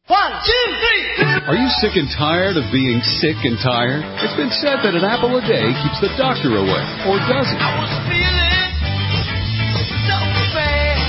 1, 2, 3. Are you sick and tired of being sick and tired? It's been said that an apple a day keeps the doctor away, or does it? I was feeling so bad.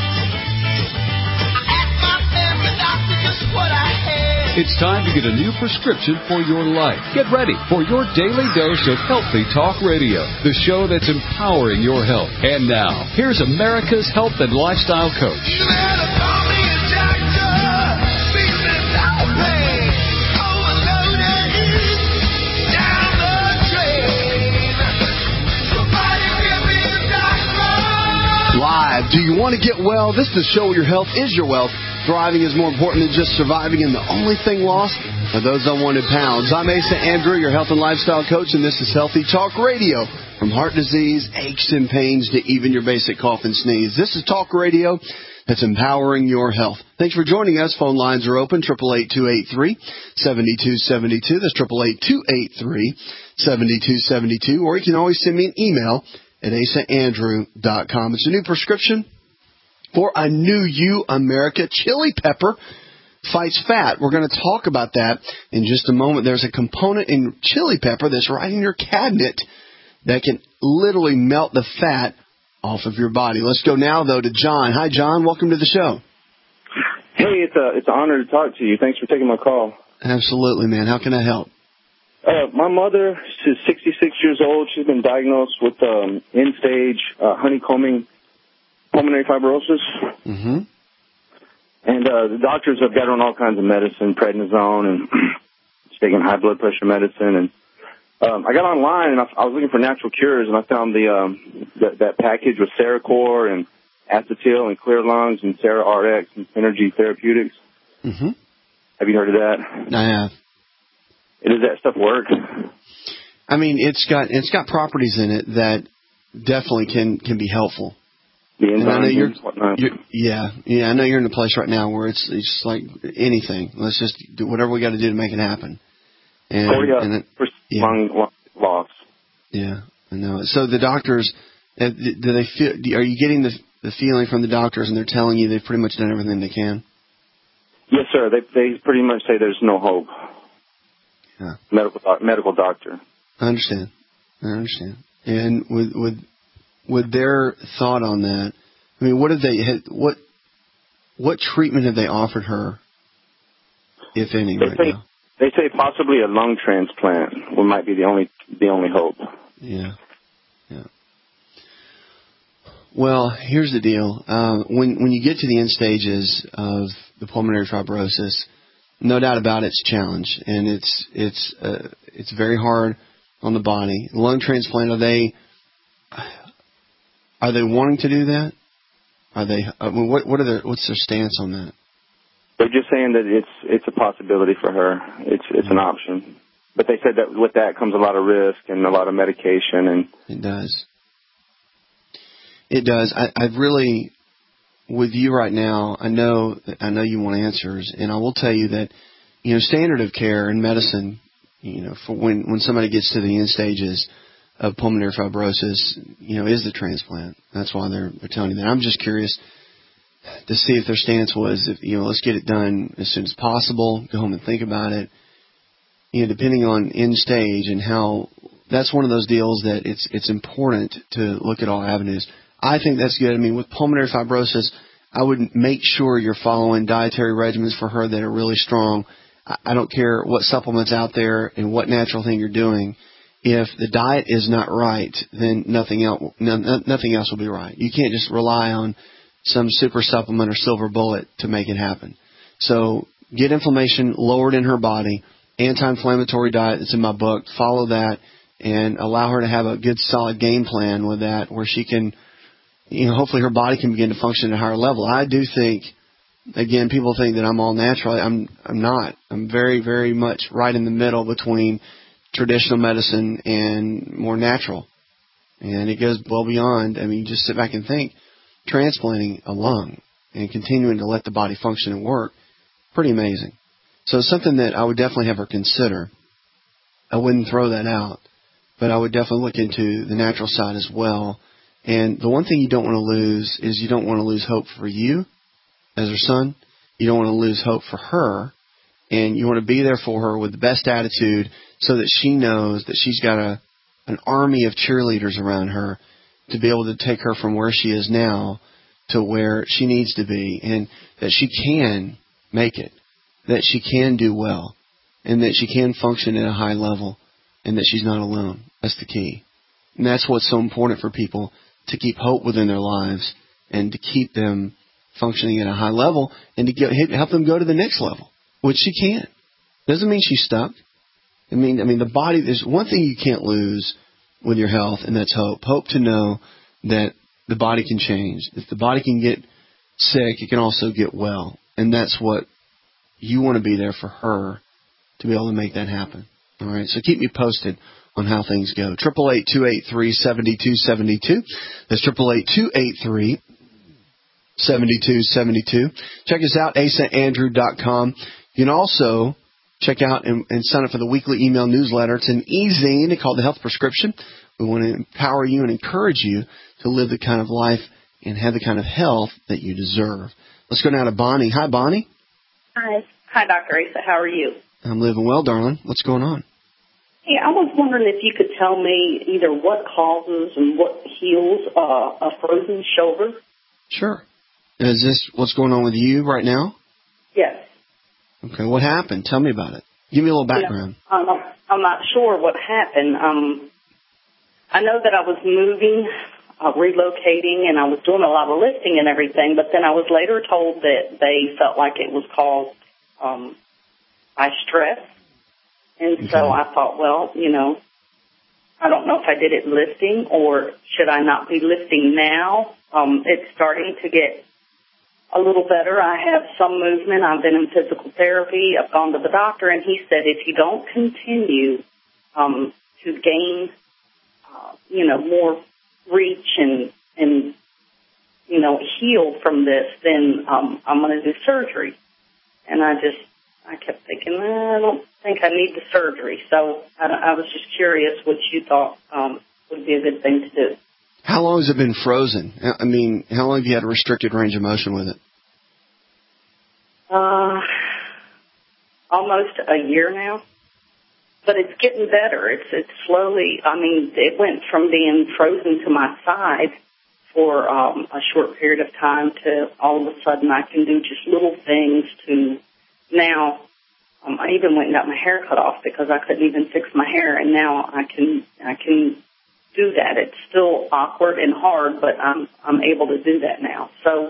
I asked my family doctor just what I had. It's time to get a new prescription for your life. Get ready for your daily dose of Healthy Talk Radio, the show that's empowering your health. And now, here's America's health and lifestyle coach. You better call me a doctor. Feeling so bad. Overloaded. Down the drain. Somebody give me a doctor. Live. Do you want to get well? This is the show where your health is your wealth. Thriving is more important than just surviving, and the only thing lost are those unwanted pounds. I'm Asa Andrew, your health and lifestyle coach, and this is Healthy Talk Radio. From heart disease, aches and pains, to even your basic cough and sneeze. This is Talk Radio that's empowering your health. Thanks for joining us. Phone lines are open, 888-283-7272. That's 888-283-7272. Or you can always send me an email at asaandrew.com. It's a new prescription for a new you, America. Chili pepper fights fat. We're going to talk about that in just a moment. There's a component in chili pepper that's right in your cabinet that can literally melt the fat off of your body. Let's go now, though, to John. Hi, John. Welcome to the show. Hey, it's an honor to talk to you. Thanks for taking my call. Absolutely, man. How can I help? My mother, she's 66 years old. She's been diagnosed with end-stage honeycombing pulmonary fibrosis. Mm-hmm. And the doctors have got her on all kinds of medicine, prednisone, and she's taking high blood pressure medicine. And I got online, and I was looking for natural cures, and I found that package with Cerecor and Acetyl and Clear Lungs and CeraRx and Synergy Therapeutics. Mm-hmm. Have you heard of that? I have. Does that stuff work? I mean, it's got properties in it that definitely can be helpful. The and I know enzymes and whatnot. Yeah. I know you're in a place right now where it's like anything. Let's just do whatever we got to do to make it happen. And, 40% lung loss. Yeah, I know. So the doctors, do they feel? Are you getting the feeling from the doctors, and they're telling you they've pretty much done everything they can? Yes, sir. They pretty much say there's no hope. Yeah. Medical doctor. I understand. And with their thought on that, I mean, what treatment have they offered her, if any, right now? They say possibly a lung transplant might be the only hope. Yeah. Well, here's the deal. When you get to the end stages of the pulmonary fibrosis, no doubt about it, it's a challenge, and it's very hard on the body. Lung transplant, are they wanting to do that? Are they? What's their stance on that? They're just saying that it's a possibility for her. It's an option, but they said that with that comes a lot of risk and a lot of medication. And it does. It does. I really, with you right now, I know you want answers, and I will tell you that, standard of care in medicine, for when somebody gets to the end stages of pulmonary fibrosis, is the transplant. That's why they're telling you that. I'm just curious to see if their stance was, let's get it done as soon as possible, go home and think about it. Depending on end stage and how, that's one of those deals that it's important to look at all avenues. I think that's good. I mean, with pulmonary fibrosis, I would make sure you're following dietary regimens for her that are really strong. I don't care what supplements out there and what natural thing you're doing. If the diet is not right, then nothing else will be right. You can't just rely on some super supplement or silver bullet to make it happen. So get inflammation lowered in her body, anti-inflammatory diet that's in my book, follow that, and allow her to have a good solid game plan with that where she can, hopefully her body can begin to function at a higher level. I do think, again, people think that I'm all natural. I'm not. I'm very, very much right in the middle between traditional medicine and more natural. And it goes well beyond, just sit back and think, transplanting a lung and continuing to let the body function and work, pretty amazing. So it's something that I would definitely have her consider. I wouldn't throw that out, but I would definitely look into the natural side as well. And the one thing you don't want to lose is you don't want to lose hope for you as her son. You don't want to lose hope for her And you want to be there for her with the best attitude so that she knows that she's got an army of cheerleaders around her to be able to take her from where she is now to where she needs to be, and that she can make it, that she can do well, and that she can function at a high level, and that she's not alone. That's the key. And that's what's so important for people, to keep hope within their lives and to keep them functioning at a high level and to help them go to the next level, which she can. Doesn't mean she's stuck. I mean, the body, there's one thing you can't lose with your health, and that's hope. Hope to know that the body can change. If the body can get sick, it can also get well. And that's what you want to be there for her to be able to make that happen. All right, so keep me posted on how things go. 888-283-7272. That's 888-283-7272. Check us out, asaandrew.com. You can also check out and sign up for the weekly email newsletter. It's an e-zine called The Health Prescription. We want to empower you and encourage you to live the kind of life and have the kind of health that you deserve. Let's go now to Bonnie. Hi, Bonnie. Hi. Hi, Dr. Asa. How are you? I'm living well, darling. What's going on? Hey, I was wondering if you could tell me either what causes and what heals a frozen shoulder. Sure. Is this what's going on with you right now? Yes. Okay, what happened? Tell me about it. Give me a little background. Yeah, I'm not sure what happened. I know that I was moving, relocating, and I was doing a lot of lifting and everything, but then I was later told that they felt like it was caused by stress. And so I thought, well, I don't know if I did it lifting or should I not be lifting now. It's starting to get a little better. I have some movement. I've been in physical therapy. I've gone to the doctor, and he said if you don't continue to gain, more reach and heal from this, then I'm going to do surgery. And I kept thinking, I don't think I need the surgery. So I was just curious what you thought would be a good thing to do. How long has it been frozen? I mean, how long have you had a restricted range of motion with it? Almost a year now. But it's getting better. It's slowly, it went from being frozen to my side for a short period of time to all of a sudden I can do just little things to now. I even went and got my hair cut off because I couldn't even fix my hair, and now I can do that. It's still awkward and hard, but I'm able to do that now. So,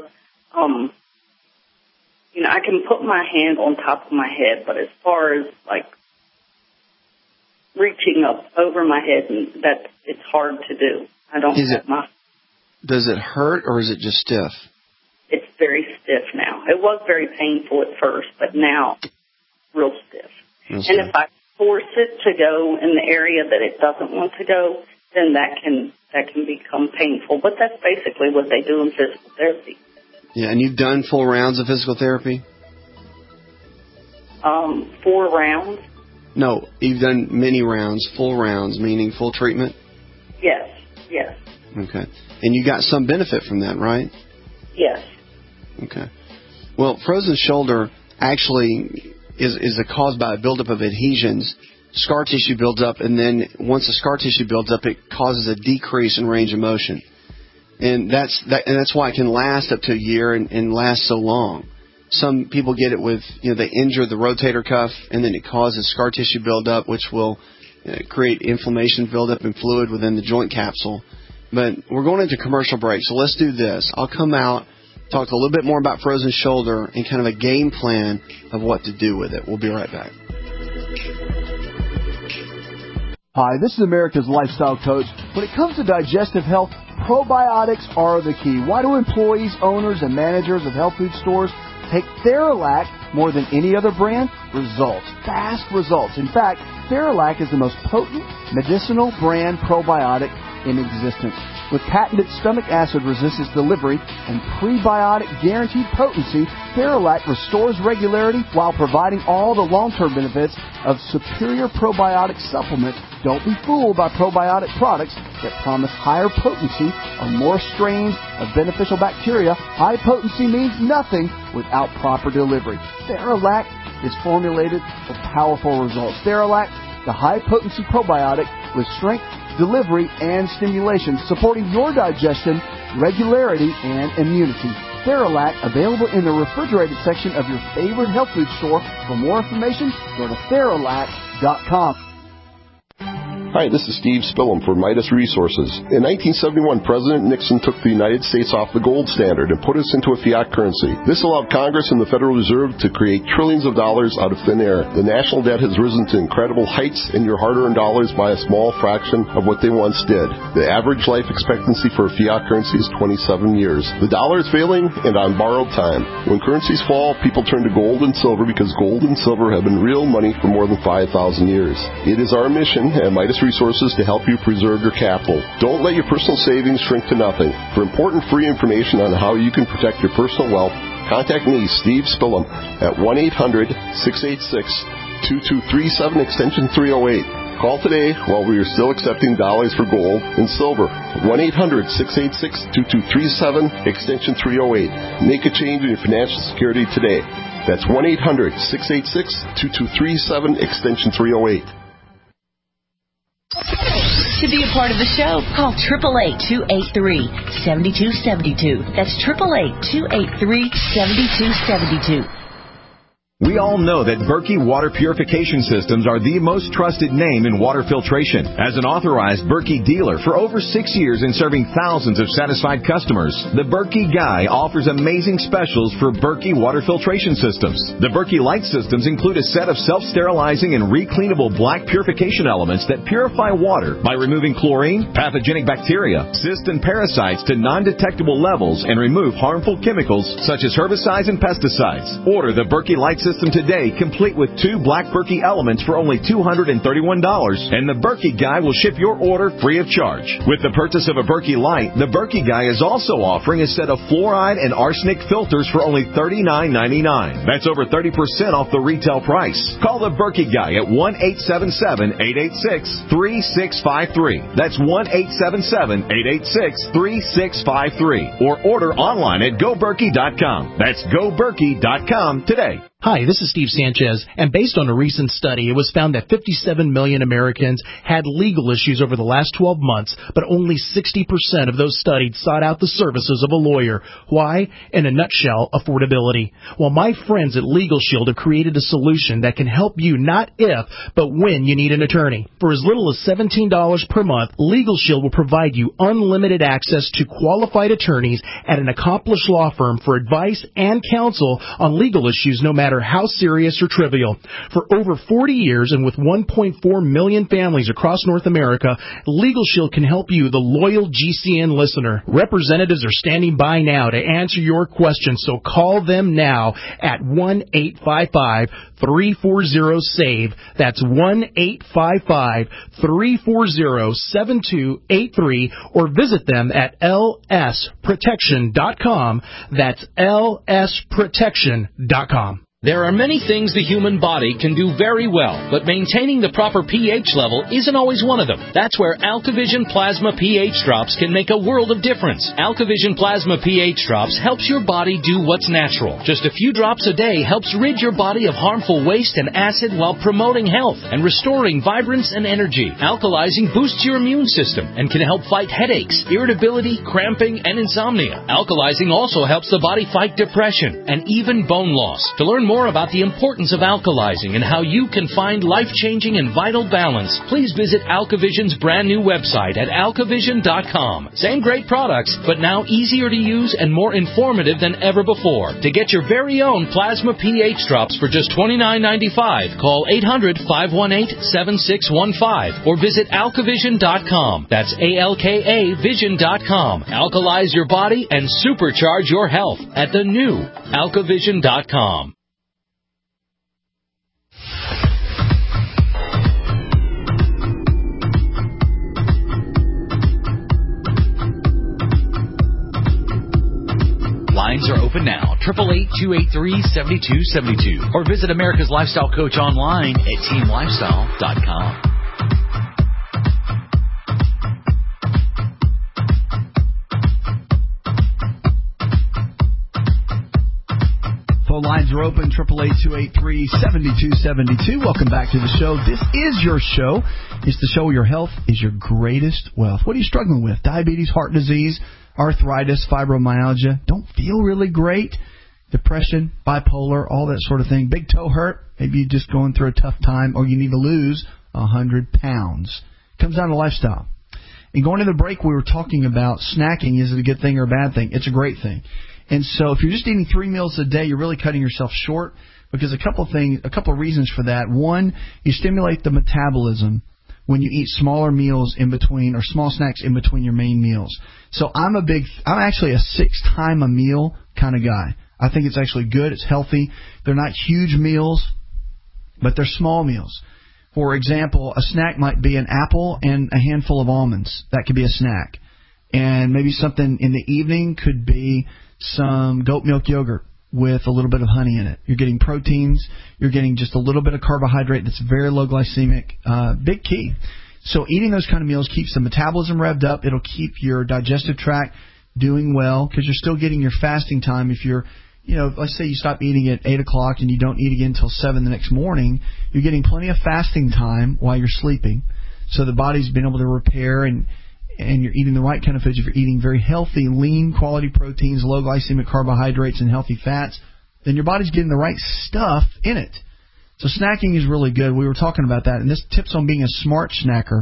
I can put my hand on top of my head, but as far as like reaching up over my head, that it's hard to do. I don't have my. Does it hurt or is it just stiff? It's very stiff now. It was very painful at first, but now real stiff. And if I force it to go in the area that it doesn't want to go, then that can become painful. But that's basically what they do in physical therapy. Yeah, and you've done full rounds of physical therapy? 4 rounds. No, you've done many rounds, full rounds, meaning full treatment? Yes. Okay. And you got some benefit from that, right? Yes. Okay. Well, frozen shoulder actually is caused by a buildup of adhesions. Scar tissue builds up, and then once the scar tissue builds up, it causes a decrease in range of motion. And that's why it can last up to a year and last so long. Some people get it with, they injure the rotator cuff, and then it causes scar tissue buildup, which will create inflammation, buildup, and fluid within the joint capsule. But we're going into commercial break, so let's do this. I'll come out, talk a little bit more about frozen shoulder and kind of a game plan of what to do with it. We'll be right back. Hi, this is America's Lifestyle Coach. When it comes to digestive health, probiotics are the key. Why do employees, owners, and managers of health food stores take Theralac more than any other brand? Results. Fast results. In fact, Theralac is the most potent medicinal brand probiotic in existence. With patented stomach acid resistance delivery and prebiotic guaranteed potency, Theralac restores regularity while providing all the long-term benefits of superior probiotic supplements. Don't be fooled by probiotic products that promise higher potency or more strains of beneficial bacteria. High potency means nothing without proper delivery. Theralac is formulated for powerful results. Theralac, the high-potency probiotic with strength, delivery, and stimulation, supporting your digestion, regularity, and immunity. Theralac, available in the refrigerated section of your favorite health food store. For more information, go to Theralac.com. Hi, this is Steve Spillum for Midas Resources. In 1971, President Nixon took the United States off the gold standard and put us into a fiat currency. This allowed Congress and the Federal Reserve to create trillions of dollars out of thin air. The national debt has risen to incredible heights, and your hard-earned dollars by a small fraction of what they once did. The average life expectancy for a fiat currency is 27 years. The dollar is failing and on borrowed time. When currencies fall, people turn to gold and silver because gold and silver have been real money for more than 5,000 years. It is our mission at Midas Resources to help you preserve your capital. Don't let your personal savings shrink to nothing. For important free information on how you can protect your personal wealth, contact me, Steve Spillum, at 1-800-686-2237, extension 308. Call today while we are still accepting dollars for gold and silver. 1-800-686-2237, extension 308. Make a change in your financial security today. That's 1-800-686-2237, extension 308. To be a part of the show, call 888-283-7272. That's 888-283-7272. We all know that Berkey Water Purification Systems are the most trusted name in water filtration. As an authorized Berkey dealer for over 6 years and serving thousands of satisfied customers, the Berkey Guy offers amazing specials for Berkey Water Filtration Systems. The Berkey Light Systems include a set of self-sterilizing and recleanable black purification elements that purify water by removing chlorine, pathogenic bacteria, cysts, and parasites to non-detectable levels and remove harmful chemicals such as herbicides and pesticides. Order the Berkey Light System today, complete with 2 black Berkey elements for only $231, and the Berkey Guy will ship your order free of charge. With the purchase of a Berkey Light, the Berkey Guy is also offering a set of fluoride and arsenic filters for only $39.99. That's over 30% off the retail price. Call the Berkey Guy at 1-877-886-3653. That's 1-877-886-3653. Or order online at GoBerkey.com. That's GoBerkey.com today. Hi, this is Steve Sanchez, and based on a recent study, it was found that 57 million Americans had legal issues over the last 12 months, but only 60% of those studied sought out the services of a lawyer. Why? In a nutshell, affordability. Well, my friends at Legal Shield have created a solution that can help you not if, but when you need an attorney. For as little as $17 per month, Legal Shield will provide you unlimited access to qualified attorneys at an accomplished law firm for advice and counsel on legal issues, no matter how serious or trivial. For over 40 years and with 1.4 million families across North America, Legal Shield can help you, the loyal GCN listener. Representatives are standing by now to answer your questions, so call them now at 1-855-340-SAVE. That's 1-855-340-7283, or visit them at lsprotection.com. That's lsprotection.com. There are many things the human body can do very well, but maintaining the proper pH level isn't always one of them. That's where AlkaVision Plasma pH Drops can make a world of difference. AlkaVision Plasma pH Drops helps your body do what's natural. Just a few drops a day helps rid your body of harmful waste and acid while promoting health and restoring vibrance and energy. Alkalizing boosts your immune system and can help fight headaches, irritability, cramping, and insomnia. Alkalizing also helps the body fight depression and even bone loss. To learn more about the importance of alkalizing and how you can find life-changing and vital balance, please visit AlkaVision's brand new website at alkavision.com. Same great products, but now easier to use and more informative than ever before. To get your very own Plasma pH Drops for just $29.95, call 800-518-7615 or visit alkavision.com. That's ALKA Vision.com. Alkalize your body and supercharge your health at the new alkavision.com. Lines are open now, 888-283-7272. Or visit America's Lifestyle Coach online at teamlifestyle.com. Phone lines are open, 888-283-7272. Welcome back to the show. This is your show. It's the show where your health is your greatest wealth. What are you struggling with? Diabetes, heart disease, arthritis, fibromyalgia, don't feel really great, depression, bipolar, all that sort of thing. Big toe hurt, maybe you're just going through a tough time, or you need to lose 100 pounds. Comes down to lifestyle. And going to the break, we were talking about snacking. Is it a good thing or a bad thing? It's a great thing. And so if you're just eating 3 meals a day, you're really cutting yourself short, because a couple of reasons for that. One, you stimulate the metabolism when you eat smaller meals in between, or small snacks in between your main meals. So I'm actually a 6 time a meal kind of guy. I think it's actually good. It's healthy. They're not huge meals, but they're small meals. For example, a snack might be an apple and a handful of almonds. That could be a snack. And maybe something in the evening could be some goat milk yogurt with a little bit of honey in it. You're getting proteins. You're getting just a little bit of carbohydrate that's very low glycemic. Big key. So eating those kind of meals keeps the metabolism revved up. It'll keep your digestive tract doing well, because you're still getting your fasting time. If you're, let's say you stop eating at 8 o'clock and you don't eat again until 7 the next morning, you're getting plenty of fasting time while you're sleeping. So the body's been able to repair, and you're eating the right kind of foods. If you're eating very healthy, lean, quality proteins, low glycemic carbohydrates, and healthy fats, then your body's getting the right stuff in it. So snacking is really good. We were talking about that, and this tips on being a smart snacker.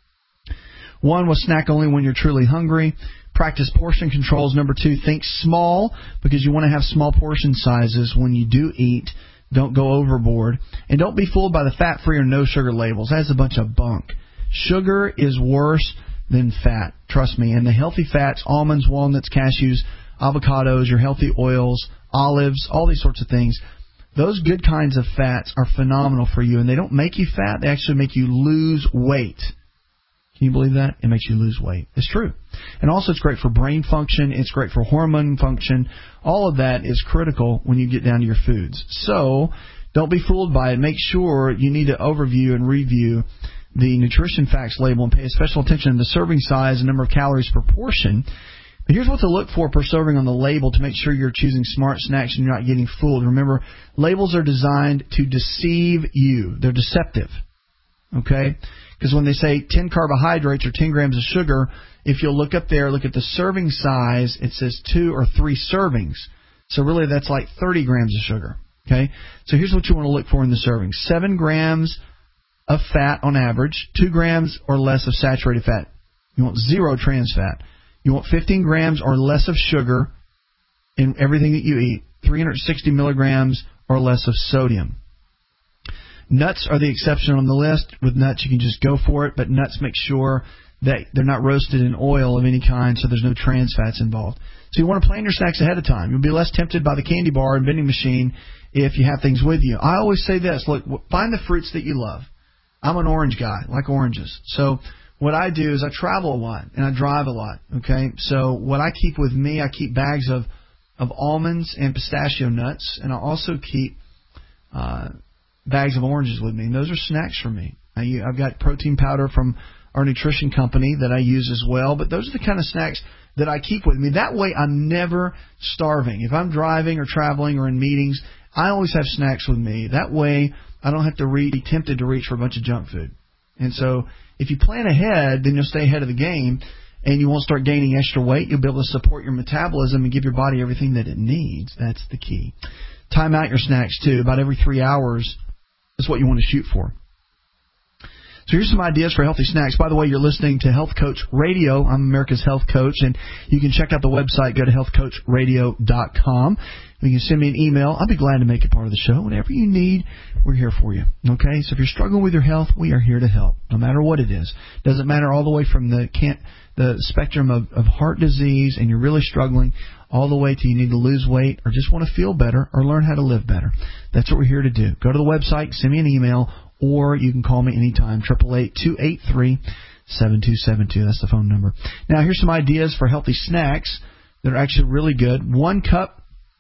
One was snack only when you're truly hungry. Practice portion controls. Number 2, think small, because you want to have small portion sizes when you do eat. Don't go overboard. And don't be fooled by the fat-free or no-sugar labels. That's a bunch of bunk. Sugar is worse than fat, trust me. And the healthy fats, almonds, walnuts, cashews, avocados, your healthy oils, olives, all these sorts of things, those good kinds of fats are phenomenal for you. And they don't make you fat. They actually make you lose weight. Can you believe that? It makes you lose weight. It's true. And also it's great for brain function. It's great for hormone function. All of that is critical when you get down to your foods. So don't be fooled by it. Make sure you need to overview and review the nutrition facts label and pay special attention to the serving size and number of calories per portion. But here's what to look for per serving on the label to make sure you're choosing smart snacks and you're not getting fooled. Remember, labels are designed to deceive you. They're deceptive. Okay? Because when they say 10 carbohydrates or 10 grams of sugar, if you'll look up there, look at the serving size, it says 2 or 3 servings. So really that's like 30 grams of sugar. Okay? So here's what you want to look for in the serving. 7 grams of fat on average, 2 grams or less of saturated fat. You want 0 trans fat. You want 15 grams or less of sugar in everything that you eat, 360 milligrams or less of sodium. Nuts are the exception on the list. With nuts, you can just go for it, but nuts make sure that they're not roasted in oil of any kind, so there's no trans fats involved. So you want to plan your snacks ahead of time. You'll be less tempted by the candy bar and vending machine if you have things with you. I always say this, look, find the fruits that you love. I'm an orange guy, like oranges. So what I do is I travel a lot and I drive a lot, okay? So what I keep with me, I keep bags of almonds and pistachio nuts, and I also keep bags of oranges with me. And those are snacks for me. I've got protein powder from our nutrition company that I use as well, but those are the kind of snacks that I keep with me. That way I'm never starving. If I'm driving or traveling or in meetings, I always have snacks with me. That way I don't have to be tempted to reach for a bunch of junk food. And so if you plan ahead, then you'll stay ahead of the game and you won't start gaining extra weight. You'll be able to support your metabolism and give your body everything that it needs. That's the key. Time out your snacks, too. About every 3 hours is what you want to shoot for. So here's some ideas for healthy snacks. By the way, you're listening to Health Coach Radio. I'm America's Health Coach, and you can check out the website. Go to healthcoachradio.com. You can send me an email. I'll be glad to make it part of the show. Whatever you need, we're here for you. Okay? So if you're struggling with your health, we are here to help, no matter what it is. Doesn't matter all the way from the spectrum of heart disease and you're really struggling, all the way to you need to lose weight or just want to feel better or learn how to live better. That's what we're here to do. Go to the website, send me an email, or you can call me anytime, 888-283-7272. That's the phone number. Now, here's some ideas for healthy snacks that are actually really good. 1 cup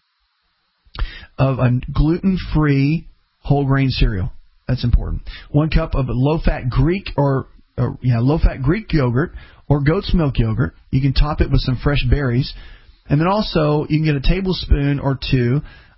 of a gluten-free whole grain cereal. That's important. 1 cup of low-fat Greek low-fat Greek yogurt or goat's milk yogurt. You can top it with some fresh berries. And then also, you can get a tablespoon or 2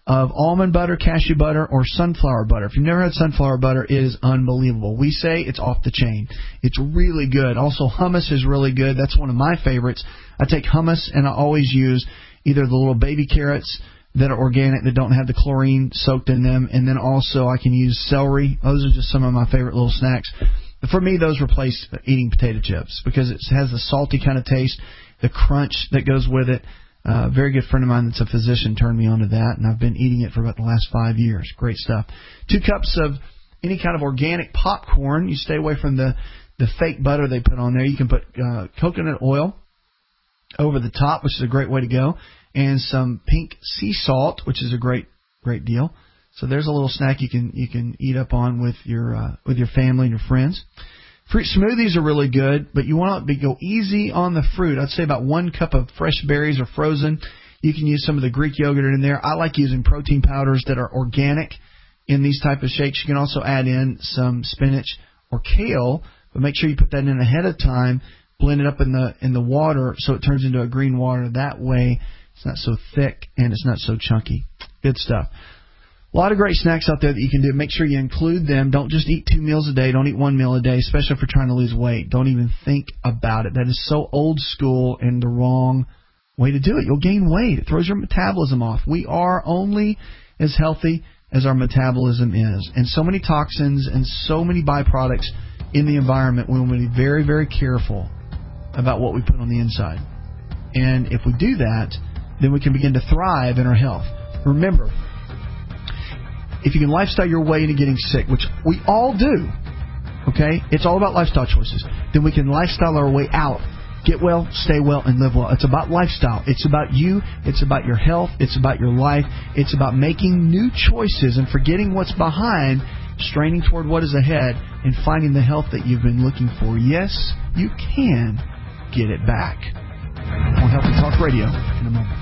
of almond butter, cashew butter, or sunflower butter. If you've never had sunflower butter, it is unbelievable. We say it's off the chain. It's really good. Also, hummus is really good. That's one of my favorites. I take hummus, and I always use either the little baby carrots that are organic, that don't have the chlorine soaked in them, and then also I can use celery. Those are just some of my favorite little snacks. But for me, those replace eating potato chips because it has the salty kind of taste, the crunch that goes with it. A very good friend of mine that's a physician turned me on to that, and I've been eating it for about the last 5 years. Great stuff. 2 cups of any kind of organic popcorn. You stay away from the fake butter they put on there. You can put coconut oil over the top, which is a great way to go, and some pink sea salt, which is a great deal. So there's a little snack you can eat up on with your family and your friends. Fruit smoothies are really good, but you want to go easy on the fruit. I'd say about 1 cup of fresh berries or frozen. You can use some of the Greek yogurt in there. I like using protein powders that are organic in these type of shakes. You can also add in some spinach or kale, but make sure you put that in ahead of time. Blend it up in the water so it turns into a green water. That way it's not so thick and it's not so chunky. Good stuff. A lot of great snacks out there that you can do. Make sure you include them. Don't just eat 2 meals a day. Don't eat 1 meal a day, especially if you're trying to lose weight. Don't even think about it. That is so old school and the wrong way to do it. You'll gain weight. It throws your metabolism off. We are only as healthy as our metabolism is. And so many toxins and so many byproducts in the environment, we want to be very, very careful about what we put on the inside. And if we do that, then we can begin to thrive in our health. Remember, if you can lifestyle your way into getting sick, which we all do, okay? It's all about lifestyle choices. Then we can lifestyle our way out. Get well, stay well, and live well. It's about lifestyle. It's about you. It's about your health. It's about your life. It's about making new choices and forgetting what's behind, straining toward what is ahead, and finding the health that you've been looking for. Yes, you can get it back. On Healthy Talk Radio in a moment.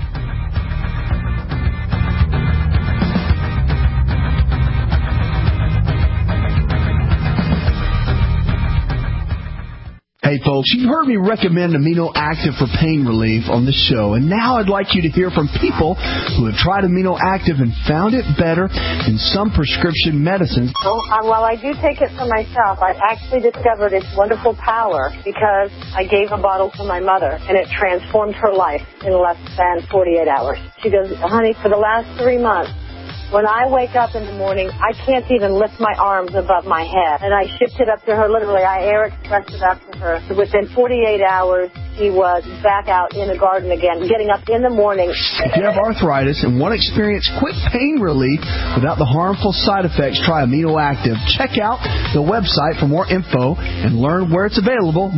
Hey folks, you've heard me recommend Amino Active for pain relief on the show, and now I'd like you to hear from people who have tried Amino Active and found it better than some prescription medicines. Well, I do take it for myself. I actually discovered its wonderful power because I gave a bottle to my mother, and it transformed her life in less than 48 hours. She goes, honey, for the last 3 months, when I wake up in the morning, I can't even lift my arms above my head. And I shipped it up to her, literally. I air expressed it up to her. Within 48 hours, she was back out in the garden again, getting up in the morning. If you have arthritis and want to experience quick pain relief without the harmful side effects, try Amino Active. Check out the website for more info and learn where it's available,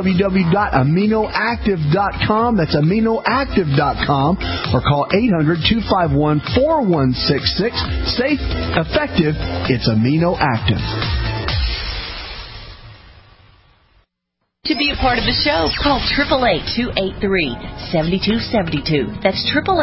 www.aminoactive.com. That's aminoactive.com, or call 800-251-4166. Safe, effective, it's Amino Active. To be a part of the show, call 888-283-7272. That's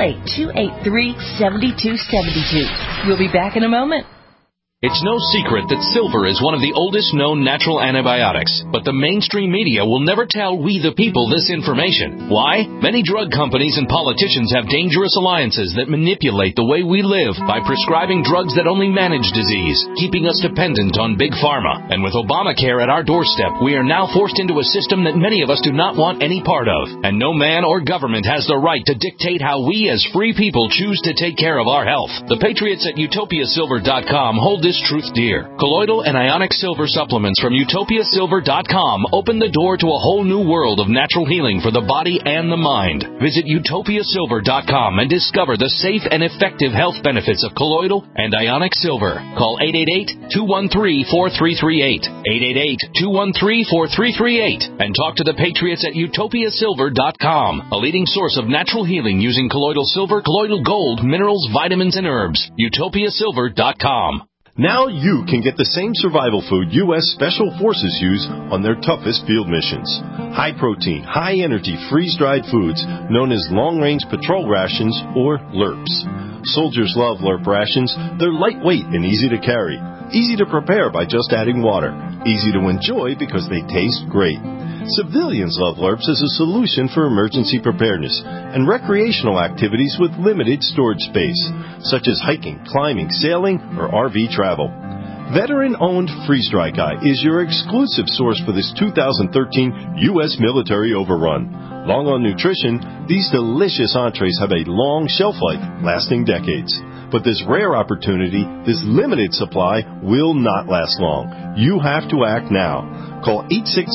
888-283-7272. We'll be back in a moment. It's no secret that silver is one of the oldest known natural antibiotics, but the mainstream media will never tell we the people this information. Why? Many drug companies and politicians have dangerous alliances that manipulate the way we live by prescribing drugs that only manage disease, keeping us dependent on big pharma. And with Obamacare at our doorstep, we are now forced into a system that many of us do not want any part of. And no man or government has the right to dictate how we as free people choose to take care of our health. The patriots at utopiasilver.com hold this truth dear. Colloidal and ionic silver supplements from utopiasilver.com open the door to a whole new world of natural healing for the body and the mind. Visit utopiasilver.com and discover the safe and effective health benefits of colloidal and ionic silver. Call 888-213-4338. 888-213-4338 and talk to the patriots at utopiasilver.com, a leading source of natural healing using colloidal silver, colloidal gold, minerals, vitamins, and herbs. utopiasilver.com. Now you can get the same survival food U.S. Special Forces use on their toughest field missions. High-protein, high-energy, freeze-dried foods known as long-range patrol rations, or LRRPs. Soldiers love LRRP rations. They're lightweight and easy to carry. Easy to prepare by just adding water. Easy to enjoy because they taste great. Civilians love LURPS as a solution for emergency preparedness and recreational activities with limited storage space, such as hiking, climbing, sailing, or RV travel. Veteran-owned Freeze Dry Guy is your exclusive source for this 2013 U.S. military overrun. Long on nutrition, these delicious entrees have a long shelf life, lasting decades. But this rare opportunity, this limited supply, will not last long. You have to act now. Call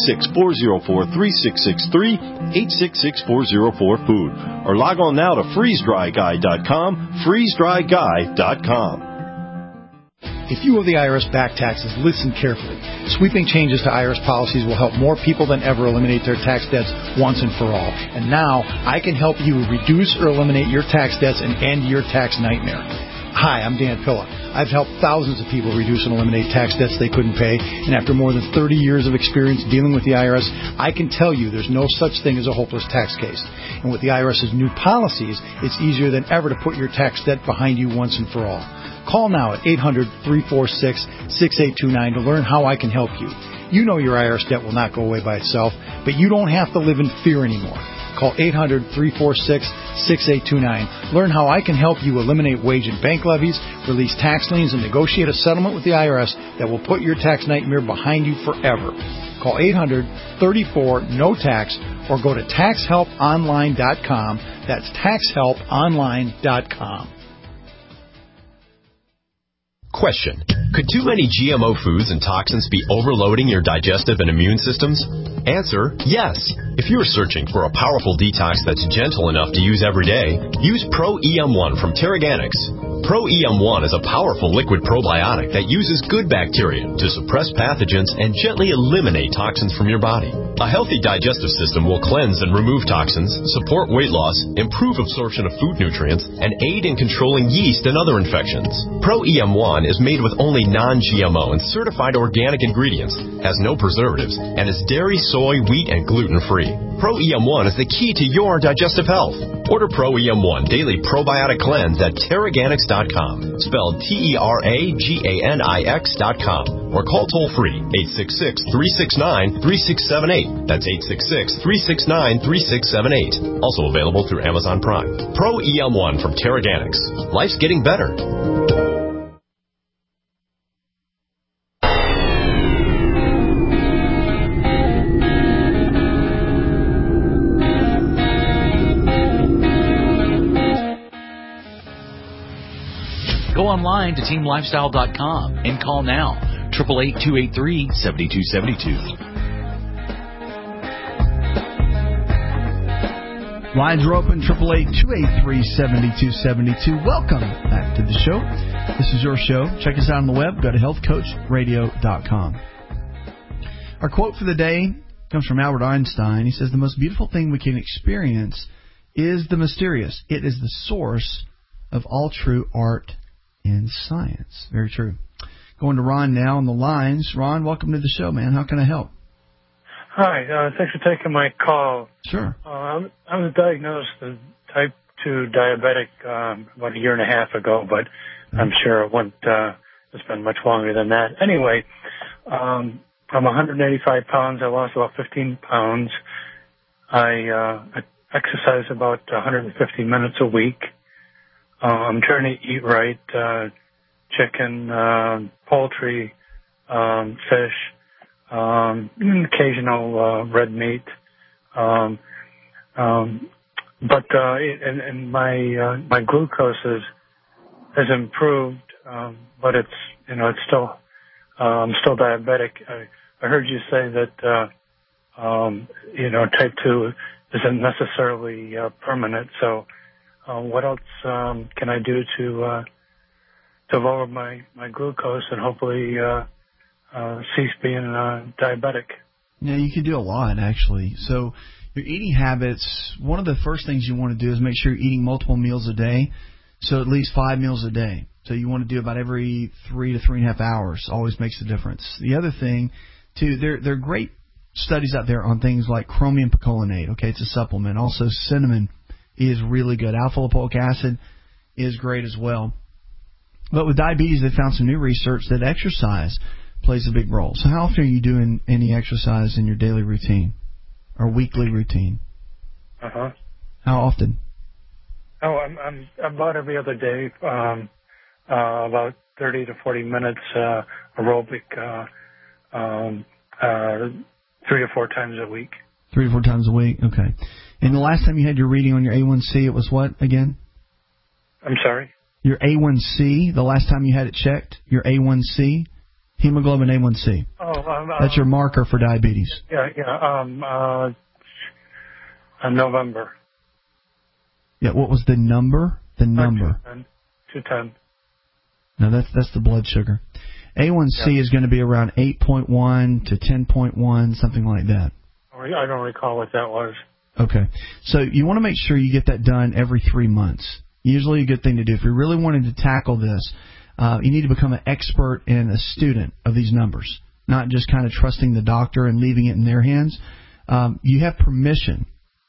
866-404-3663, 866-404-FOOD, or log on now to freezedryguy.com, freezedryguy.com. If you owe the IRS back taxes, listen carefully. Sweeping changes to IRS policies will help more people than ever eliminate their tax debts once and for all. And now, I can help you reduce or eliminate your tax debts and end your tax nightmare. Hi, I'm Dan Pilla. I've helped thousands of people reduce and eliminate tax debts they couldn't pay, and after more than 30 years of experience dealing with the IRS, I can tell you there's no such thing as a hopeless tax case. And with the IRS's new policies, it's easier than ever to put your tax debt behind you once and for all. Call now at 800-346-6829 to learn how I can help you. You know your IRS debt will not go away by itself, but you don't have to live in fear anymore. Call 800-346-6829. Learn how I can help you eliminate wage and bank levies, release tax liens, and negotiate a settlement with the IRS that will put your tax nightmare behind you forever. Call 800-34-NO-TAX or go to taxhelponline.com. That's taxhelponline.com. Question. Could too many GMO foods and toxins be overloading your digestive and immune systems? Answer, yes. If you're searching for a powerful detox that's gentle enough to use every day, use Pro-EM1 from Terraganics. Pro-EM1 is a powerful liquid probiotic that uses good bacteria to suppress pathogens and gently eliminate toxins from your body. A healthy digestive system will cleanse and remove toxins, support weight loss, improve absorption of food nutrients, and aid in controlling yeast and other infections. Pro-EM1 is made with only non-GMO and certified organic ingredients, has no preservatives, and is dairy, soy, wheat, and gluten-free. Pro-EM1 is the key to your digestive health. Order Pro-EM1 Daily Probiotic Cleanse at Terraganics.com, spelled Terraganix.com, or call toll-free 866-369-3678. That's 866-369-3678. Also available through Amazon Prime. Pro-EM1 from Terraganics. Life's getting better. Go online to teamlifestyle.com and call now, 888-283-7272. Lines are open, 888-283-7272. Welcome back to the show. This is your show. Check us out on the web. Go to healthcoachradio.com. Our quote for the day comes from Albert Einstein. He says, the most beautiful thing we can experience is the mysterious. It is the source of all true art and science. Very true. Going to Ron now on the lines. Ron, welcome to the show, man. How can I help? Hi, thanks for taking my call. Sure. I was diagnosed as type 2 diabetic about a year and a half ago, but I'm sure it's been much longer than that. Anyway, I'm 185 pounds. I lost about 15 pounds. I exercise about 150 minutes a week. I'm trying to eat right, chicken, poultry, fish, occasional red meat. But my glucose has improved, but it's still, I'm still diabetic. I heard you say that, type 2 isn't necessarily permanent, so what else can I do to lower my glucose and hopefully cease being diabetic? Yeah, you can do a lot, actually. So your eating habits, one of the first things you want to do is make sure you're eating multiple meals a day, so at least 5 meals a day. So you want to do about every 3 to 3.5 hours. Always makes a difference. The other thing, too, there are great studies out there on things like chromium picolinate. Okay, it's a supplement. Also, cinnamon is really good. Alpha-lipoic acid is great as well. But with diabetes, they found some new research that exercise plays a big role. So how often are you doing any exercise in your daily routine? or weekly routine? Uh-huh. How often? Oh, I'm about every other day, about 30 to 40 minutes aerobic, 3 to 4 times a week. 3 to 4 times a week, okay. And the last time you had your reading on your A1C, it was what again? I'm sorry? Your A1C, the last time you had it checked, your A1C, hemoglobin A1C. Oh, that's your marker for diabetes. November. Yeah, what was the number? The number. 210. No, that's the blood sugar. A1C is going to be around 8.1 to 10.1, something like that. I don't recall what that was. Okay. So you want to make sure you get that done every 3 months. Usually a good thing to do. If you're really wanting to tackle this, you need to become an expert and a student of these numbers, not just kind of trusting the doctor and leaving it in their hands. You have permission,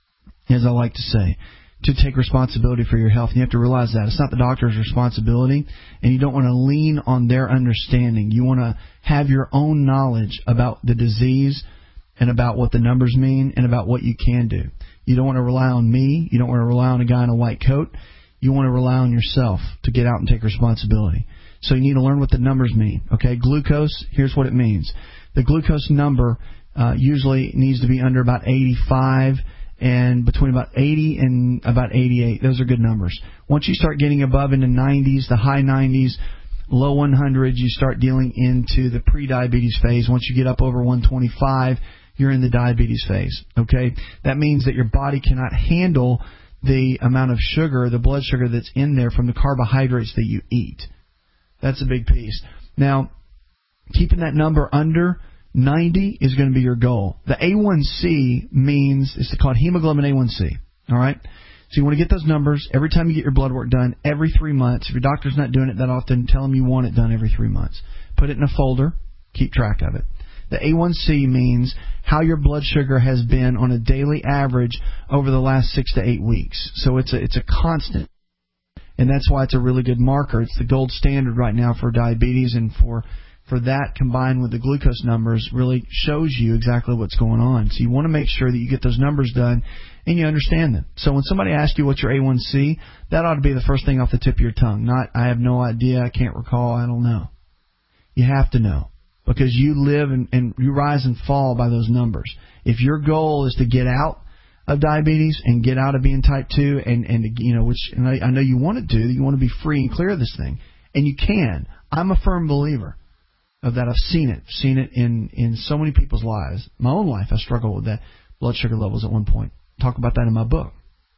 as I like to say, to take responsibility for your health. And you have to realize that. It's not the doctor's responsibility, and you don't want to lean on their understanding. You want to have your own knowledge about the disease and about what the numbers mean and about what you can do. You don't want to rely on me. You don't want to rely on a guy in a white coat. You want to rely on yourself to get out and take responsibility. So you need to learn what the numbers mean. Okay, glucose, here's what it means. The glucose number usually needs to be under about 85 and between about 80 and about 88. Those are good numbers. Once you start getting above in the 90s, the high 90s, low 100s, you start dealing into the pre-diabetes phase. Once you get up over 125, you're in the diabetes phase. Okay, that means that your body cannot handle the amount of sugar, the blood sugar that's in there from the carbohydrates that you eat. That's a big piece. Now, keeping that number under 90 is going to be your goal. The A1C means, it's called hemoglobin A1C. All right? So you want to get those numbers every time you get your blood work done, every 3 months. If your doctor's not doing it that often, tell them you want it done every 3 months. Put it in a folder. Keep track of it. The A1C means how your blood sugar has been on a daily average over the last 6 to 8 weeks. So it's a constant. And that's why it's a really good marker. It's the gold standard right now for diabetes, and for that combined with the glucose numbers really shows you exactly what's going on. So you want to make sure that you get those numbers done and you understand them. So when somebody asks you what's your A1C, that ought to be the first thing off the tip of your tongue. Not, I have no idea, I can't recall, I don't know. You have to know, because you live and you rise and fall by those numbers. If your goal is to get out of diabetes and get out of being type 2, and you know, which I know you want to do, you want to be free and clear of this thing, and you can. I'm a firm believer of that. I've seen it in so many people's lives. My own life, I struggled with that blood sugar levels at one point. Talk about that in my book.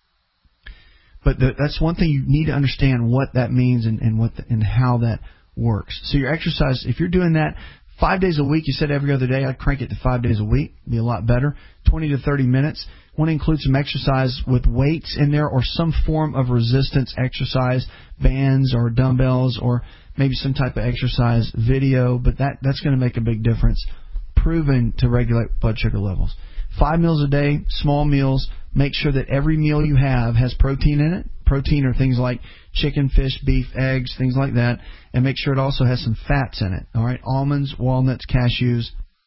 But that's one thing you need to understand, what that means and how that works. So your exercise, if you're doing that 5 days a week, you said every other day, I'd crank it to 5 days a week. It'd be a lot better. 20 to 30 minutes. Want to include some exercise with weights in there or some form of resistance exercise, bands or dumbbells or maybe some type of exercise video, but that's going to make a big difference. Proven to regulate blood sugar levels. 5 meals a day, small meals. Make sure that every meal you have has protein in it. Protein are things like chicken, fish, beef, eggs, things like that. And make sure it also has some fats in it. All right, almonds, walnuts, cashews,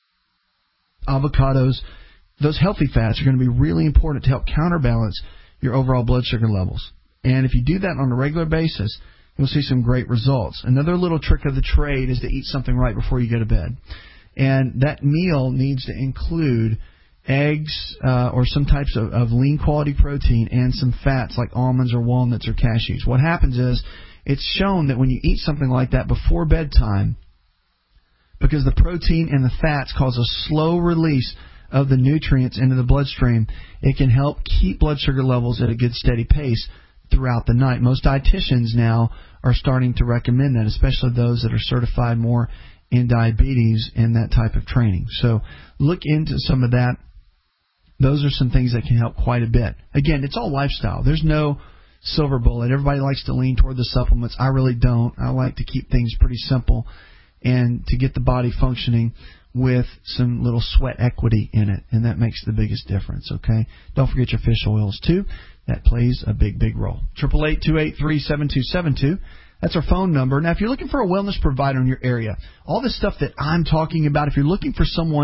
avocados. Those healthy fats are going to be really important to help counterbalance your overall blood sugar levels. And if you do that on a regular basis, you'll see some great results. Another little trick of the trade is to eat something right before you go to bed. And that meal needs to include eggs or some types of lean quality protein and some fats like almonds or walnuts or cashews. What happens is it's shown that when you eat something like that before bedtime, because the protein and the fats cause a slow release of the nutrients into the bloodstream, it can help keep blood sugar levels at a good steady pace throughout the night. Most dietitians now are starting to recommend that, especially those that are certified more in diabetes and that type of training. So look into some of that. Those are some things that can help quite a bit. Again, it's all lifestyle. There's no silver bullet. Everybody likes to lean toward the supplements. I really don't. I like to keep things pretty simple and to get the body functioning with some little sweat equity in it, and that makes the biggest difference, okay? Don't forget your fish oils, too. That plays a big, big role. 888-283-7272. That's our phone number. Now, if you're looking for a wellness provider in your area, all this stuff that I'm talking about, if you're looking for someone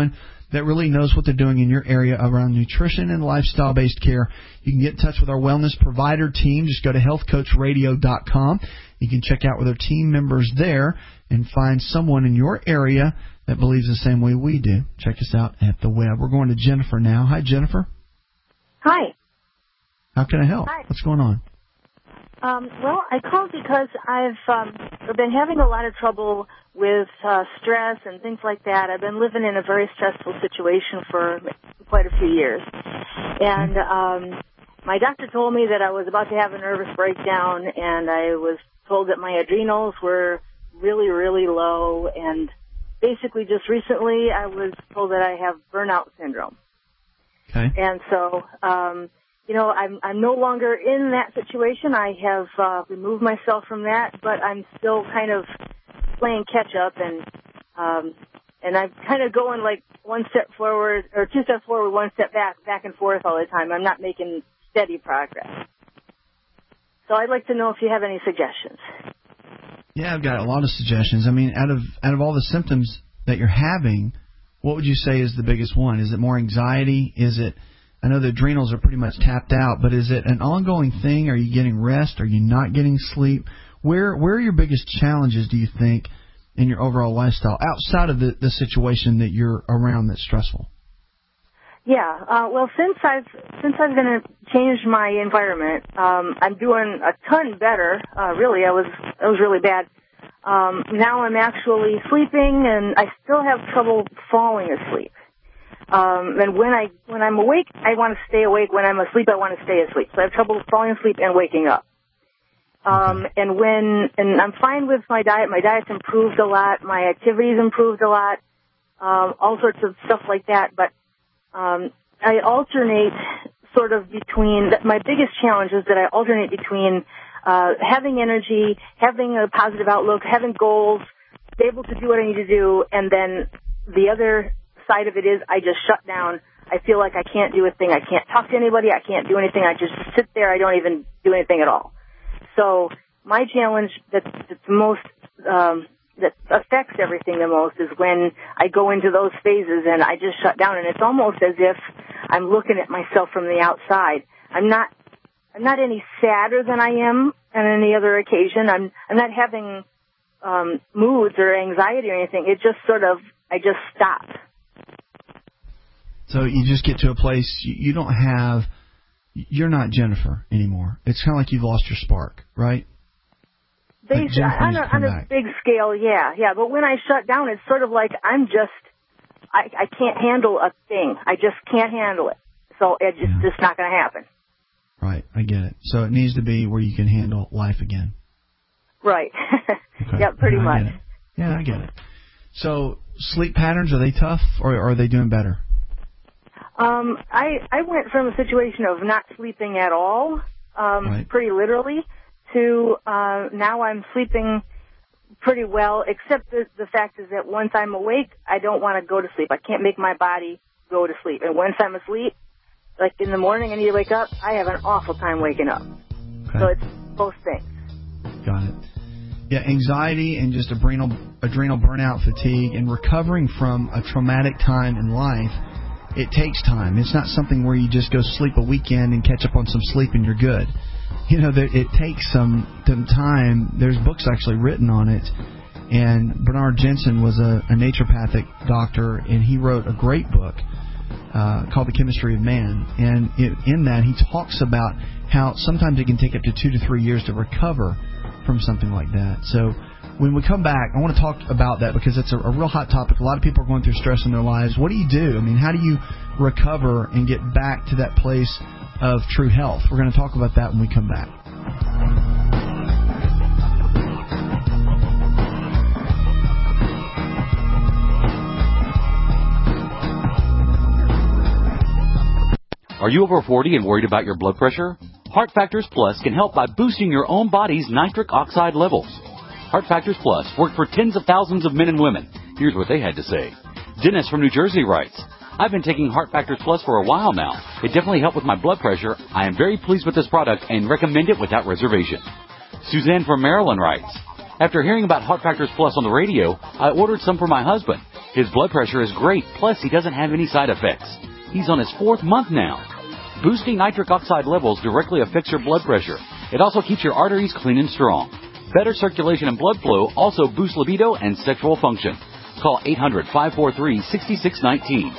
that really knows what they're doing in your area around nutrition and lifestyle-based care. You can get in touch with our wellness provider team. Just go to healthcoachradio.com. You can check out with our team members there and find someone in your area that believes the same way we do. Check us out at the web. We're going to Jennifer now. Hi, Jennifer. Hi. How can I help? Hi. What's going on? Well, I called because I've been having a lot of trouble with stress and things like that. I've been living in a very stressful situation for quite a few years. And my doctor told me that I was about to have a nervous breakdown, and I was told that my adrenals were really, really low. And basically just recently I was told that I have burnout syndrome. Okay. And so, I'm no longer in that situation. I have removed myself from that, but I'm still kind of playing catch up, and I'm kind of going like one step forward or two steps forward, one step back and forth all the time. I'm not making steady progress. So I'd like to know if you have any suggestions. Yeah, I've got a lot of suggestions. I mean, out of all the symptoms that you're having, what would you say is the biggest one? Is it more anxiety? Is it, I know the adrenals are pretty much tapped out, but is it an ongoing thing? Are you getting rest? Are you not getting sleep? Where are your biggest challenges, do you think, in your overall lifestyle, outside of the situation that you're around that's stressful? Yeah, well, since I've been changed my environment, I'm doing a ton better. Really, it was really bad. Now I'm actually sleeping, and I still have trouble falling asleep. And when I'm awake, I want to stay awake. When I'm asleep, I want to stay asleep. So I have trouble falling asleep and waking up. And I'm fine with my diet. My diet's improved a lot. My activity's improved a lot. All sorts of stuff like that. But I alternate sort of between, my biggest challenge is that I alternate between having energy, having a positive outlook, having goals, be able to do what I need to do, and then the other side of it is I just shut down. I feel like I can't do a thing. I can't talk to anybody. I can't do anything. I just sit there. I don't even do anything at all. So my challenge that's most that affects everything the most is when I go into those phases and I just shut down, and it's almost as if I'm looking at myself from the outside. I'm not any sadder than I am on any other occasion. I'm not having moods or anxiety or anything. It just sort of, I just stop. So you just get to a place you don't have, you're not Jennifer anymore. It's kind of like you've lost your spark, right? Basically, on a big scale, yeah. But when I shut down, it's sort of like I can't handle a thing. I just can't handle it. So it's just not going to happen. Right, I get it. So it needs to be where you can handle life again. Right. Okay. Yeah, pretty much. Yeah, I get it. So sleep patterns, are they tough or are they doing better? I went from a situation of not sleeping at all, pretty literally, to now I'm sleeping pretty well, except the fact is that once I'm awake, I don't want to go to sleep. I can't make my body go to sleep. And once I'm asleep, like in the morning I need to wake up, I have an awful time waking up. Okay. So it's both things. Got it. Yeah, anxiety and just adrenal burnout, fatigue, and recovering from a traumatic time in life, it takes time. It's not something where you just go sleep a weekend and catch up on some sleep and you're good. You know, it takes some time. There's books actually written on it. And Bernard Jensen was a naturopathic doctor, and he wrote a great book called The Chemistry of Man. And in that, he talks about how sometimes it can take up to 2 to 3 years to recover from something like that. So when we come back, I want to talk about that because it's a real hot topic. A lot of people are going through stress in their lives. What do you do? I mean, how do you recover and get back to that place of true health? We're going to talk about that when we come back. Are you over 40 and worried about your blood pressure? Heart Factors Plus can help by boosting your own body's nitric oxide levels. Heart Factors Plus worked for tens of thousands of men and women. Here's what they had to say. Dennis from New Jersey writes, I've been taking Heart Factors Plus for a while now. It definitely helped with my blood pressure. I am very pleased with this product and recommend it without reservation. Suzanne from Maryland writes, after hearing about Heart Factors Plus on the radio, I ordered some for my husband. His blood pressure is great, plus he doesn't have any side effects. He's on his 4th month now. Boosting nitric oxide levels directly affects your blood pressure. It also keeps your arteries clean and strong. Better circulation and blood flow also boosts libido and sexual function. Call 800-543-6619.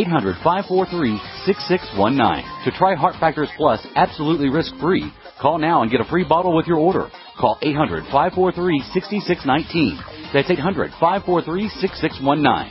800-543-6619. To try Heart Factors Plus absolutely risk-free, call now and get a free bottle with your order. Call 800-543-6619. That's 800-543-6619.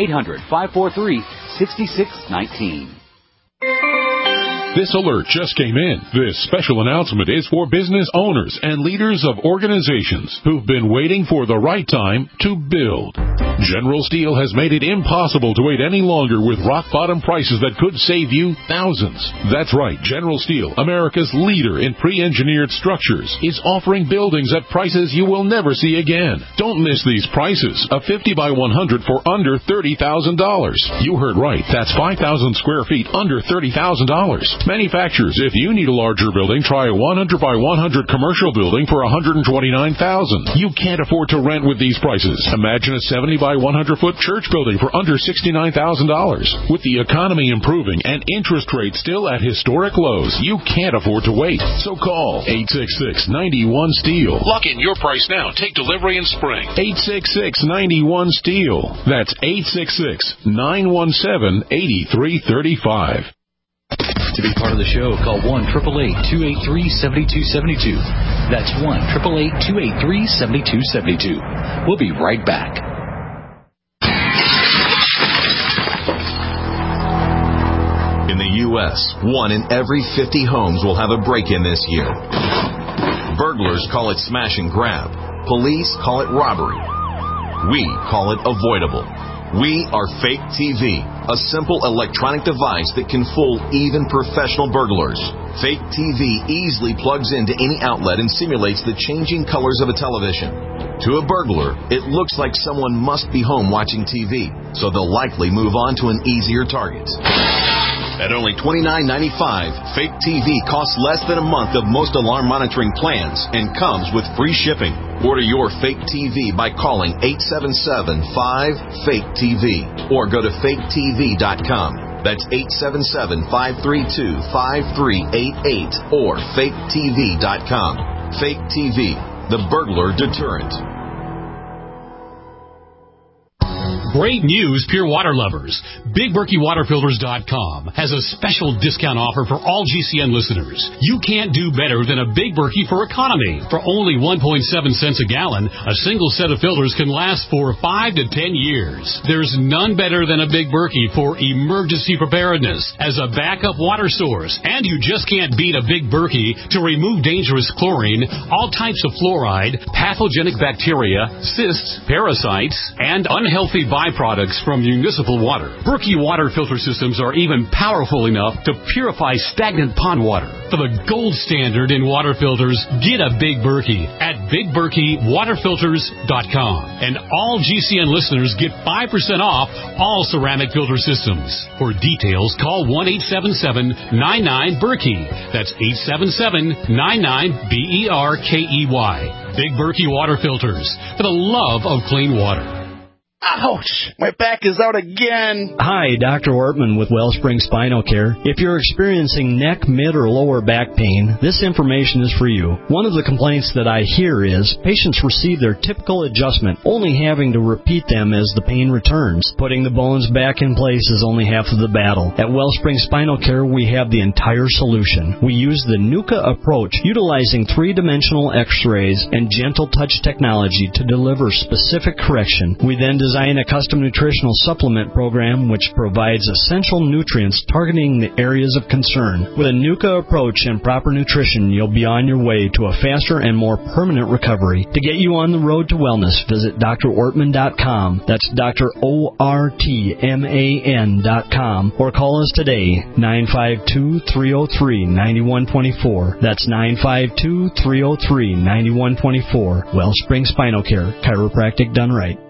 800-543-6619. This alert just came in. This special announcement is for business owners and leaders of organizations who've been waiting for the right time to build. General Steel has made it impossible to wait any longer with rock-bottom prices that could save you thousands. That's right. General Steel, America's leader in pre-engineered structures, is offering buildings at prices you will never see again. Don't miss these prices. A 50 by 100 for under $30,000. You heard right. That's 5,000 square feet under $30,000. Manufacturers, if you need a larger building, try a 100 by 100 commercial building for $129,000. You can't afford to rent with these prices. Imagine a 70 by 100-foot church building for under $69,000. With the economy improving and interest rates still at historic lows, you can't afford to wait. So call 866-91-STEEL. Lock in your price now. Take delivery in spring. 866-91-STEEL. That's 866-917-8335. To be part of the show, call 1-888-283-7272. That's 1-888-283-7272. We'll be right back. In the U.S., 1 in every 50 homes will have a break-in this year. Burglars call it smash and grab. Police call it robbery. We call it avoidable. We are Fake TV, a simple electronic device that can fool even professional burglars. Fake TV easily plugs into any outlet and simulates the changing colors of a television. To a burglar, it looks like someone must be home watching TV, so they'll likely move on to an easier target. At only $29.95, Fake TV costs less than a month of most alarm monitoring plans and comes with free shipping. Order your Fake TV by calling 877-5-FAKE-TV or go to faketv.com. That's 877-532-5388 or faketv.com. Fake TV, the burglar deterrent. Great news, pure water lovers. BigBerkeyWaterFilters.com has a special discount offer for all GCN listeners. You can't do better than a Big Berkey for economy. For only 1.7 cents a gallon, a single set of filters can last for 5 to 10 years. There's none better than a Big Berkey for emergency preparedness as a backup water source. And you just can't beat a Big Berkey to remove dangerous chlorine, all types of fluoride, pathogenic bacteria, cysts, parasites, and unhealthy byproducts from municipal water. Berkey water filter systems are even powerful enough to purify stagnant pond water. For the gold standard in water filters, get a Big Berkey at BigBerkeyWaterFilters.com. And all GCN listeners get 5% off all ceramic filter systems. For details, call 1-877-99-BERKEY. That's 877-99-BERKEY. Big Berkey Water Filters, for the love of clean water. Ouch! My back is out again. Hi, Dr. Ortman with Wellspring Spinal Care. If you're experiencing neck, mid, or lower back pain, this information is for you. One of the complaints that I hear is patients receive their typical adjustment, only having to repeat them as the pain returns. Putting the bones back in place is only half of the battle. At Wellspring Spinal Care, we have the entire solution. We use the NUCA approach, utilizing three-dimensional x-rays and gentle touch technology to deliver specific correction. We then design a custom nutritional supplement program which provides essential nutrients targeting the areas of concern. With a NUCA approach and proper nutrition, you'll be on your way to a faster and more permanent recovery. To get you on the road to wellness, visit drortman.com. That's drortman.com. Or call us today, 952-303-9124. That's 952-303-9124. Wellspring Spinal Care, chiropractic done right.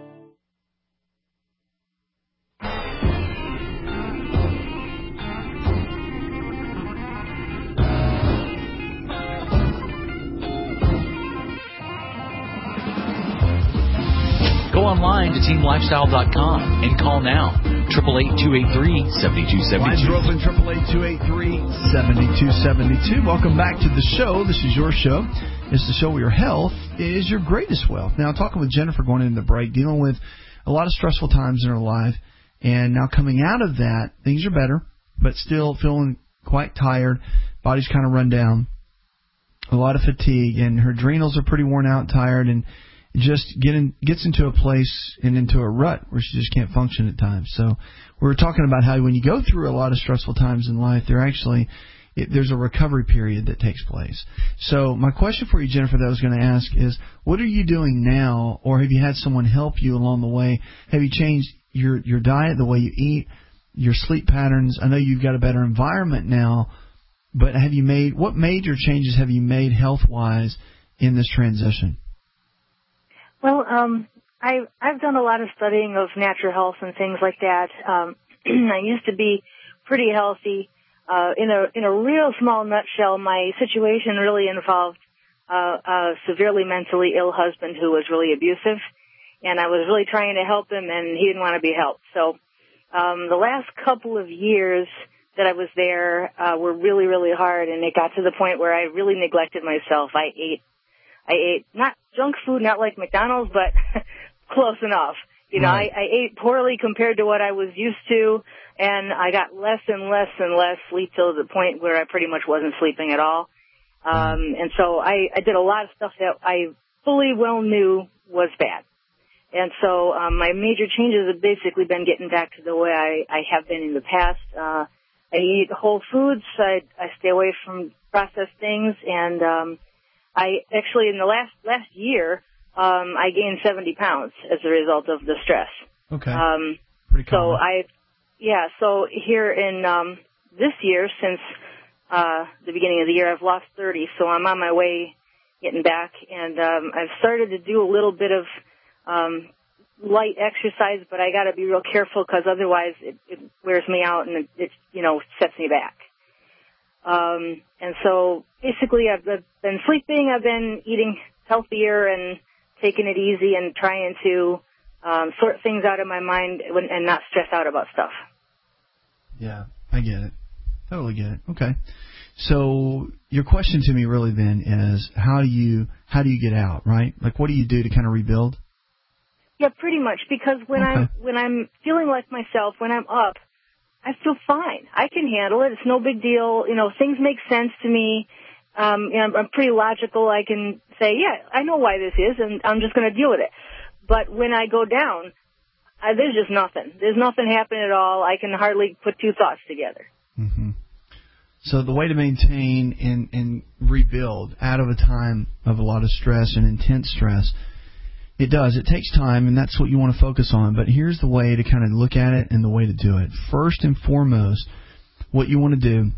Go online to teamlifestyle.com and call now. 888-283-7272. Lines are open, 888-283-7272. Welcome back to the show. This is your show. It's the show where your health is your greatest wealth. Now, talking with Jennifer going into the break, dealing with a lot of stressful times in her life, and now coming out of that, things are better, but still feeling quite tired. Body's kind of run down, a lot of fatigue, and her adrenals are pretty worn out, tired, and just gets into a place and into a rut where she just can't function at times. So we were talking about how when you go through a lot of stressful times in life, there's a recovery period that takes place. So my question for you, Jennifer, that I was going to ask is, what are you doing now, or have you had someone help you along the way? Have you changed your diet, the way you eat, your sleep patterns? I know you've got a better environment now, but what major changes have you made health-wise in this transition? Well, I've done a lot of studying of natural health and things like that. I used to be pretty healthy. In a real small nutshell, my situation really involved a severely mentally ill husband who was really abusive, and I was really trying to help him, and he didn't want to be helped. So the last couple of years that I was there were really, really hard, and it got to the point where I really neglected myself. I ate not junk food, not like McDonald's, but close enough. Right. I ate poorly compared to what I was used to, and I got less and less and less sleep till the point where I pretty much wasn't sleeping at all. And so I did a lot of stuff that I fully well knew was bad. And so my major changes have basically been getting back to the way I have been in the past. I eat whole foods. I stay away from processed things, and I actually in the last year I gained 70 pounds as a result of the stress. Okay. Pretty common. So here in this year, since the beginning of the year, I've lost 30, so I'm on my way getting back, and I've started to do a little bit of light exercise, but I got to be real careful because otherwise it wears me out and it sets me back. And so basically I've been sleeping, I've been eating healthier and taking it easy and trying to sort things out of my mind and not stress out about stuff. Yeah, I get it. Totally get it. Okay. So your question to me really then is how do you get out, right? Like what do you do to kind of rebuild? Yeah, pretty much, because when I'm feeling like myself, when I'm up, I feel fine. I can handle it. It's no big deal. Things make sense to me. I'm pretty logical. I can say, yeah, I know why this is, and I'm just going to deal with it. But when I go down, there's just nothing. There's nothing happening at all. I can hardly put two thoughts together. Mm-hmm. So the way to maintain and rebuild out of a time of a lot of stress and intense stress, it takes time, and that's what you want to focus on. But here's the way to kind of look at it and the way to do it. First and foremost, what you want to do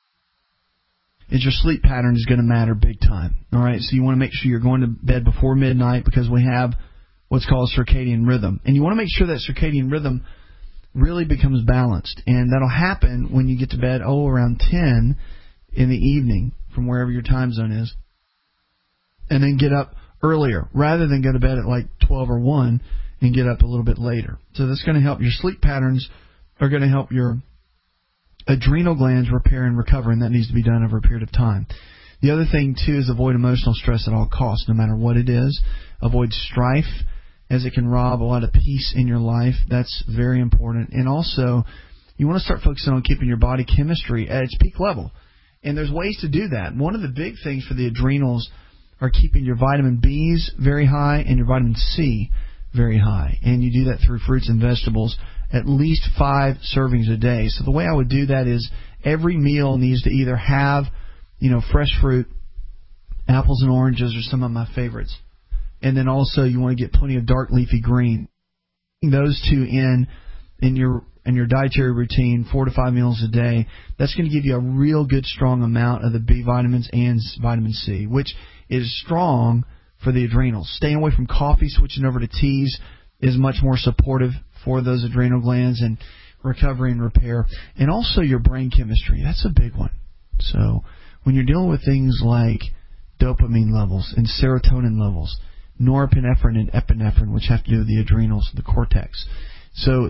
is your sleep pattern is going to matter big time. All right, so you want to make sure you're going to bed before midnight because we have what's called circadian rhythm. And you want to make sure that circadian rhythm really becomes balanced. And that'll happen when you get to bed, around 10 in the evening from wherever your time zone is. And then get up earlier rather than go to bed at like 12 or 1 and get up a little bit later. So that's going to help. Your sleep patterns are going to help your adrenal glands repair and recover, and that needs to be done over a period of time. The other thing, too, is avoid emotional stress at all costs, no matter what it is. Avoid strife, as it can rob a lot of peace in your life. That's very important. And also, you want to start focusing on keeping your body chemistry at its peak level. And there's ways to do that. One of the big things for the adrenals are keeping your vitamin B's very high and your vitamin C very high. And you do that through fruits and vegetables, at least 5 servings a day. So the way I would do that is every meal needs to either have, fresh fruit, apples and oranges are some of my favorites. And then also you want to get plenty of dark leafy green. Those two in your dietary routine, 4 to 5 meals a day, that's going to give you a real good strong amount of the B vitamins and vitamin C, which is strong for the adrenals. Staying away from coffee, switching over to teas is much more supportive for those adrenal glands and recovery and repair. And also your brain chemistry. That's a big one. So when you're dealing with things like dopamine levels and serotonin levels, norepinephrine and epinephrine, which have to do with the adrenals, the cortex. So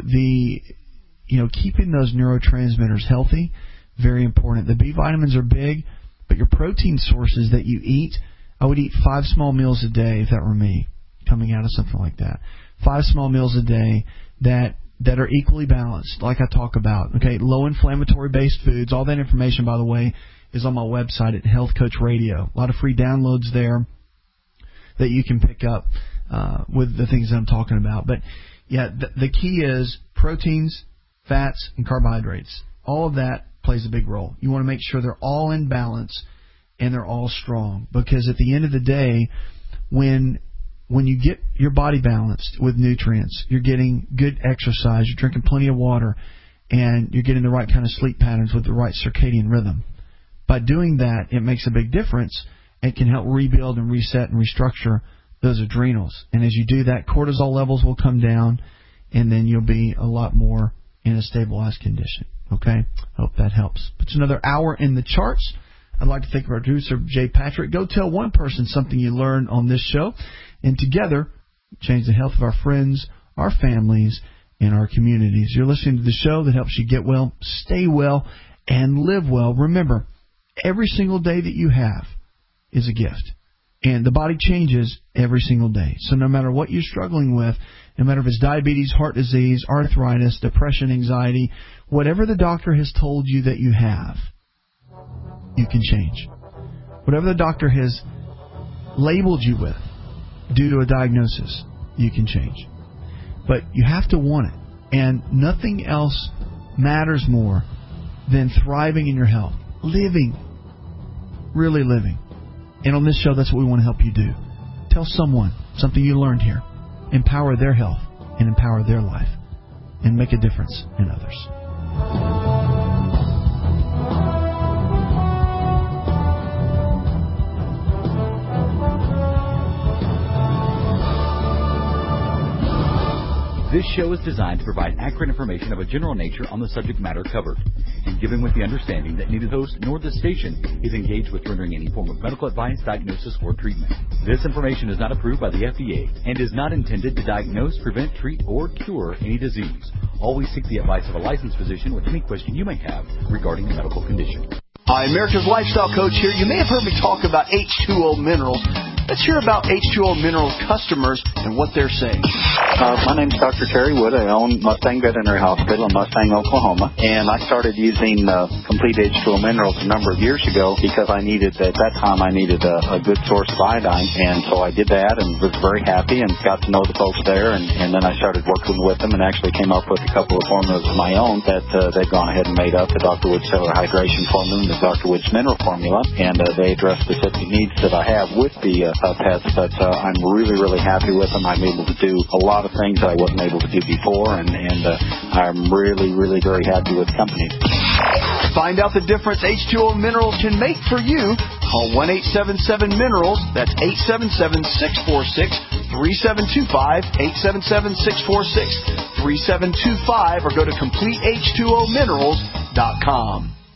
keeping those neurotransmitters healthy, very important. The B vitamins are big, but your protein sources that you eat, I would eat 5 small meals a day if that were me, coming out of something like that. 5 small meals a day that are equally balanced, like I talk about. Okay, low inflammatory based foods. All that information, by the way, is on my website at Health Coach Radio. A lot of free downloads there that you can pick up with the things that I'm talking about. But yeah, the key is proteins, fats, and carbohydrates. All of that plays a big role. You want to make sure they're all in balance and they're all strong, because at the end of the day, when you get your body balanced with nutrients, you're getting good exercise, you're drinking plenty of water, and you're getting the right kind of sleep patterns with the right circadian rhythm. By doing that, it makes a big difference. It can help rebuild and reset and restructure those adrenals. And as you do that, cortisol levels will come down, and then you'll be a lot more in a stabilized condition. Okay? Hope that helps. It's another hour in the charts. I'd like to thank our producer, Jay Patrick. Go tell one person something you learned on this show, and together change the health of our friends, our families, and our communities. You're listening to the show that helps you get well, stay well, and live well. Remember, every single day that you have is a gift. And the body changes every single day. So no matter what you're struggling with, no matter if it's diabetes, heart disease, arthritis, depression, anxiety, whatever the doctor has told you that you have, you can change. Whatever the doctor has labeled you with due to a diagnosis, you can change. But you have to want it. And nothing else matters more than thriving in your health. Living. Really living. And on this show, that's what we want to help you do. Tell someone something you learned here. Empower their health and empower their life. And make a difference in others. This show is designed to provide accurate information of a general nature on the subject matter covered, and given with the understanding that neither the host nor the station is engaged with rendering any form of medical advice, diagnosis, or treatment. This information is not approved by the FDA and is not intended to diagnose, prevent, treat, or cure any disease. Always seek the advice of a licensed physician with any question you may have regarding a medical condition. Hi, America's Lifestyle Coach here. You may have heard me talk about H2O Minerals. Let's hear about H2O Minerals customers and what they're saying. My name's Dr. Terry Wood. I own Mustang Veterinary Hospital in Mustang, Oklahoma. And I started using Complete H2O Minerals a number of years ago because I needed, at that time, I needed a good source of iodine. And so I did that and was very happy and got to know the folks there. And then I started working with them and actually came up with a couple of formulas of my own that they've gone ahead and made up, the Dr. Wood Cellular Hydration Formula and the Dr. Wood's Mineral Formula. And they address specific needs that I have with the pets, but I'm really, really happy with them. I'm able to do a lot of things that I wasn't able to do before, and I'm really, really very happy with the company. Find out the difference H2O Minerals can make for you. Call 1-877-MINERALS. That's 877-646-3725, 877-646-3725, or go to CompleteH2OMinerals.com.